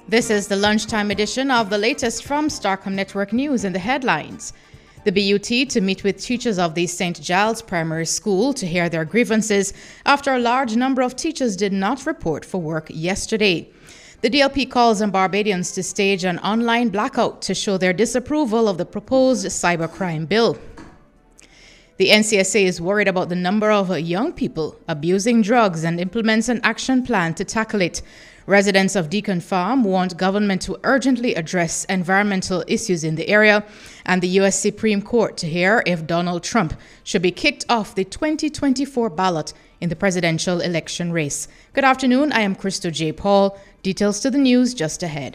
This is the lunchtime edition of the latest from Starcom Network News in the headlines. The BUT to meet with teachers of the St. Giles Primary School to hear their grievances after a large number of teachers did not report for work yesterday. The DLP calls on Barbadians to stage an online blackout to show their disapproval of the proposed cybercrime bill. The NCSA is worried about the number of young people abusing drugs and implements an action plan to tackle it. Residents of Deacon Farm want government to urgently address environmental issues in the area and the U.S. Supreme Court to hear if Donald Trump should be kicked off the 2024 ballot in the presidential election race. Good afternoon, I am Christo J. Paul. Details to the news just ahead.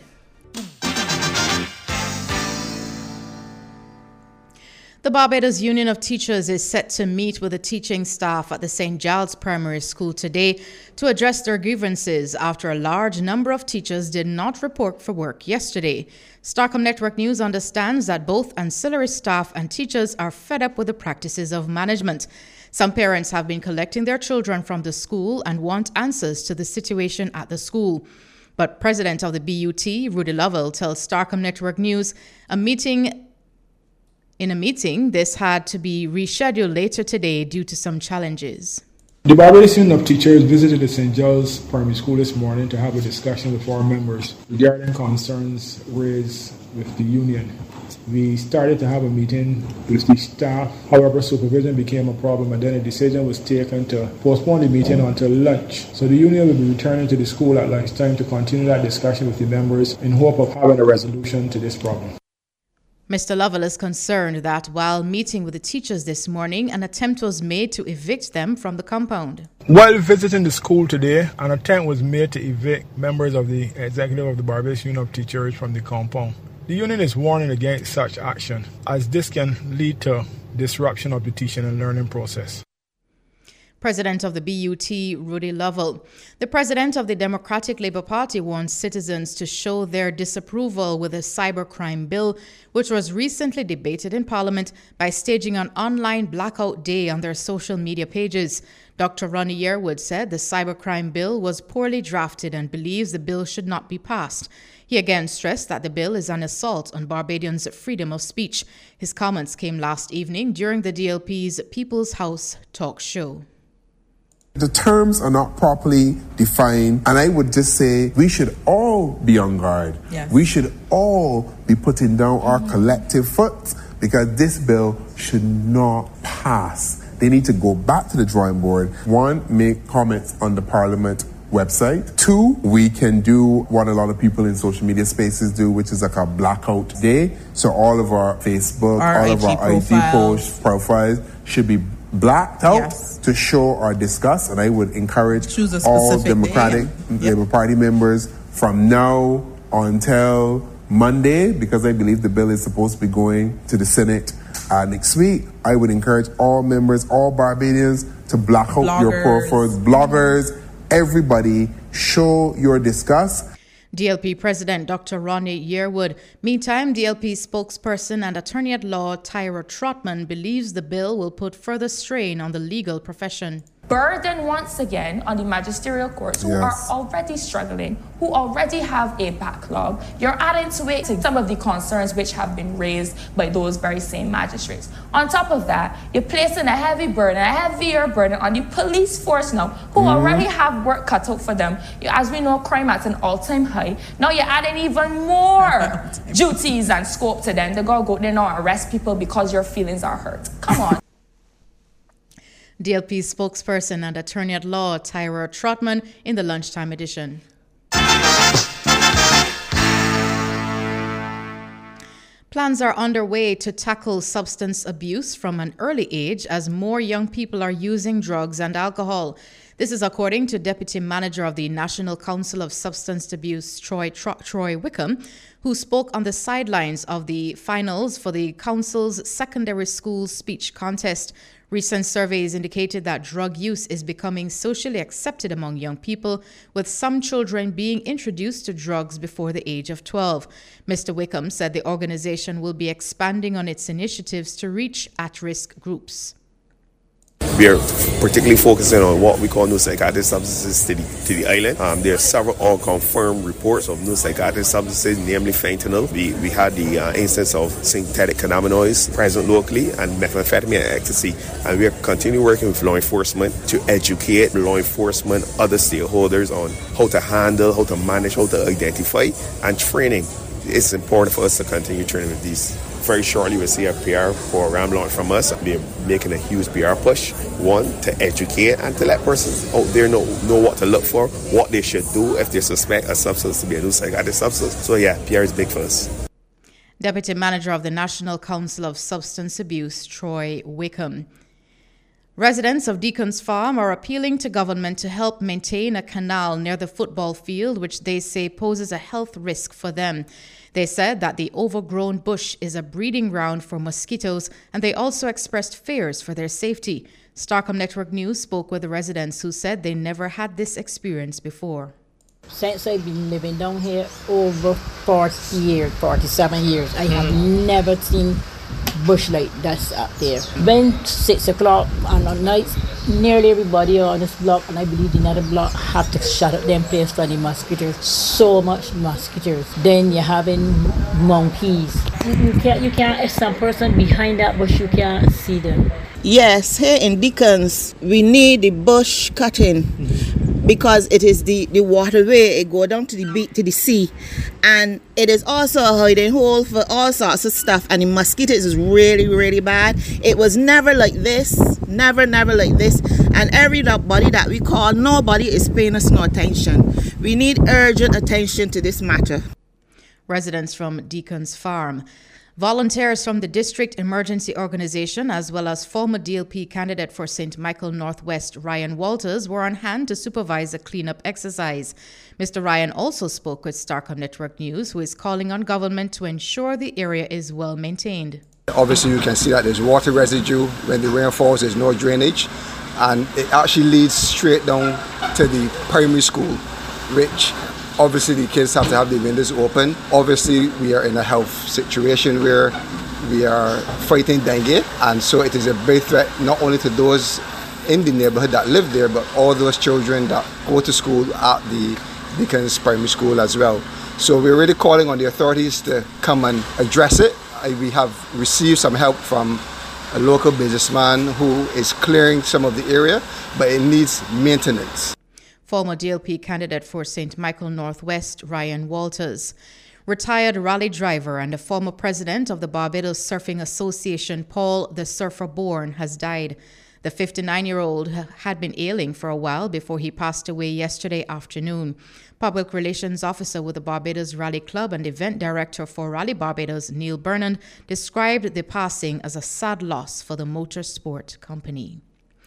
The Barbados Union of Teachers is set to meet with the teaching staff at the St. Giles Primary School today to address their grievances after a large number of teachers did not report for work yesterday. Starcom Network News understands that both ancillary staff and teachers are fed up with the practices of management. Some parents have been collecting their children from the school and want answers to the situation at the school. But President of the BUT, Rudy Lovell, tells Starcom Network News In a meeting, this had to be rescheduled later today due to some challenges. The Barbados Union of Teachers visited the St. Giles Primary School this morning to have a discussion with our members regarding concerns raised with the union. We started to have a meeting with the staff. However, supervision became a problem and then a decision was taken to postpone the meeting until lunch. So the union will be returning to the school at lunchtime to continue that discussion with the members in hope of having a resolution to this problem. Mr. Lovell is concerned that while meeting with the teachers this morning, an attempt was made to evict them from the compound. While visiting the school today, an attempt was made to evict members of the executive of the Barbados Union of Teachers from the compound. The union is warning against such action, as this can lead to disruption of the teaching and learning process. President of the BUT, Rudy Lovell. The president of the Democratic Labour Party wants citizens to show their disapproval with the cybercrime bill, which was recently debated in Parliament, by staging an online blackout day on their social media pages. Dr. Ronnie Yearwood said the cybercrime bill was poorly drafted and believes the bill should not be passed. He again stressed that the bill is an assault on Barbadians' freedom of speech. His comments came last evening during the DLP's People's House talk show. The terms are not properly defined, and I would just say we should all be on guard. Yes. We should all be putting down our collective foot because this bill should not pass. They need to go back to the drawing board. One, make comments on the Parliament website. Two, we can do what a lot of people in social media spaces do, which is like a blackout day. So all of our Facebook, all of our IG profiles should be blacked out to show or discuss, and I would encourage all Democratic Labour Party members from now until Monday, because I believe the bill is supposed to be going to the Senate next week. I would encourage all members, all Barbadians, to black out your profiles, bloggers, everybody, show your disgust. DLP President Dr. Ronnie Yearwood. Meantime, DLP spokesperson and attorney-at-law Tyra Trotman believes the bill will put further strain on the legal profession. Burden once again on the magisterial courts who are already struggling, who already have a backlog. You're adding to it some of the concerns which have been raised by those very same magistrates. On top of that, you're placing a heavier burden on the police force now, who already have work cut out for them. As we know, crime at an all-time high. Now you're adding even more duties and scope to them. They gotta go there now and arrest people because your feelings are hurt. Come on. DLP spokesperson and attorney-at-law Tyra Trotman in the lunchtime edition. Plans are underway to tackle substance abuse from an early age as more young people are using drugs and alcohol. This is according to Deputy Manager of the National Council of Substance Abuse, Troy Wickham, who spoke on the sidelines of the finals for the Council's secondary school speech contest. Recent surveys indicated that drug use is becoming socially accepted among young people, with some children being introduced to drugs before the age of 12. Mr. Wickham said the organization will be expanding on its initiatives to reach at-risk groups. We are particularly focusing on what we call new psychotic substances to the island. There are several unconfirmed reports of new psychotic substances, namely fentanyl. We had the instance of synthetic cannabinoids present locally and methamphetamine and ecstasy. And we are continuing working with law enforcement to educate law enforcement, other stakeholders on how to handle, how to manage, how to identify, and training. It's important for us to continue training with these. Very shortly, we'll see a PR program launch from us. We're making a huge PR push. One, to educate and to let persons out there know what to look for, what they should do if they suspect a substance to be a new psychotic substance. So yeah, PR is big for us. Deputy Manager of the National Council of Substance Abuse, Troy Wickham. Residents of Deacon's Farm are appealing to government to help maintain a canal near the football field, which they say poses a health risk for them. They said that the overgrown bush is a breeding ground for mosquitoes, and they also expressed fears for their safety. Starcom Network News spoke with the residents who said they never had this experience before. Since I've been living down here over 40 years, 47 years, I have never seen bush light that's up there. When 6 o'clock and at night, nearly everybody on this block, and I believe the other block, have to shut up them place for the mosquitoes. So much mosquitoes. Then you're having monkeys. You can't, if some person behind that bush, you can't see them. Yes, here in Deacons, we need the bush cutting because it is the waterway. It go down to the sea, and it is also a hiding hole for all sorts of stuff. And the mosquitoes is really, really bad. It was never like this, never like this. And everybody that we call, nobody is paying us no attention. We need urgent attention to this matter. Residents from Deacon's Farm. Volunteers from the District Emergency Organization, as well as former DLP candidate for St. Michael Northwest, Ryan Walters, were on hand to supervise a cleanup exercise. Mr. Ryan also spoke with Starcom Network News, who is calling on government to ensure the area is well maintained. Obviously, you can see that there's water residue. When the rain falls, there's no drainage, and it actually leads straight down to the primary school, which obviously the kids have to have the windows open. Obviously, we are in a health situation where we are fighting dengue, and so it is a big threat not only to those in the neighborhood that live there, but all those children that go to school at the Deacon's Primary School as well. So we're really calling on the authorities to come and address it. We have received some help from a local businessman who is clearing some of the area, but it needs maintenance. Former DLP candidate for St. Michael Northwest, Ryan Walters. Retired rally driver and the former president of the Barbados Surfing Association, Paul the Surfer Bourne, has died. The 59-year-old had been ailing for a while before he passed away yesterday afternoon. Public Relations Officer with the Barbados Rally Club and event director for Rally Barbados, Neil Burnand, described the passing as a sad loss for the motorsport company.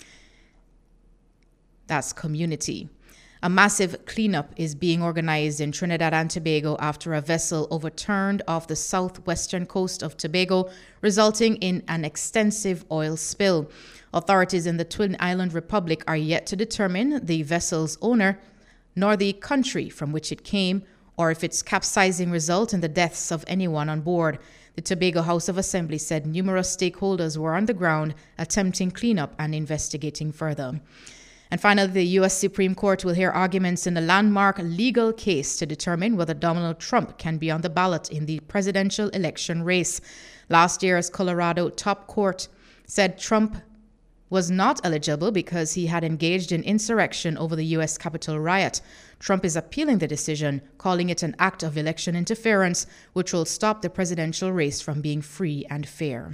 That's community. A massive cleanup is being organized in Trinidad and Tobago after a vessel overturned off the southwestern coast of Tobago, resulting in an extensive oil spill. Authorities in the Twin Island Republic are yet to determine the vessel's owner, nor the country from which it came, or if its capsizing resulted in the deaths of anyone on board. The Tobago House of Assembly said numerous stakeholders were on the ground attempting cleanup and investigating further. And finally, the U.S. Supreme Court will hear arguments in a landmark legal case to determine whether Donald Trump can be on the ballot in the presidential election race. Last year's Colorado top court said Trump was not eligible because he had engaged in insurrection over the U.S. Capitol riot. Trump is appealing the decision, calling it an act of election interference, which will stop the presidential race from being free and fair.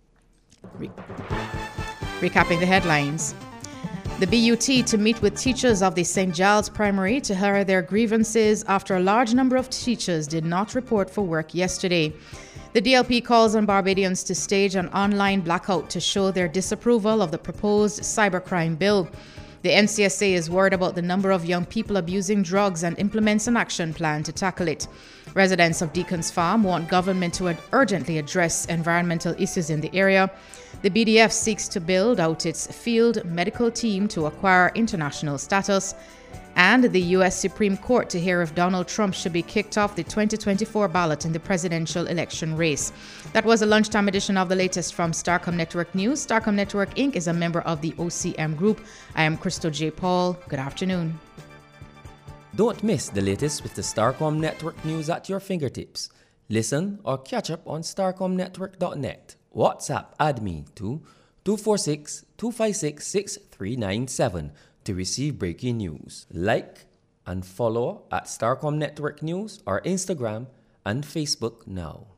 Recapping the headlines. The BUT to meet with teachers of the St. Giles Primary to hear their grievances after a large number of teachers did not report for work yesterday. The DLP calls on Barbadians to stage an online blackout to show their disapproval of the proposed cybercrime bill. The NCSA is worried about the number of young people abusing drugs and implements an action plan to tackle it. Residents of Deacon's Farm want government to urgently address environmental issues in the area. The BDF seeks to build out its field medical team to acquire international status. and the U.S. Supreme Court to hear if Donald Trump should be kicked off the 2024 ballot in the presidential election race. That was a lunchtime edition of the latest from Starcom Network News. Starcom Network Inc. is a member of the OCM Group. I am Crystal J. Paul. Good afternoon. Don't miss the latest with the Starcom Network News at your fingertips. Listen or catch up on starcomnetwork.net. WhatsApp admin to 246-256-6397 to receive breaking news. Like and follow at Starcom Network News or Instagram and Facebook now.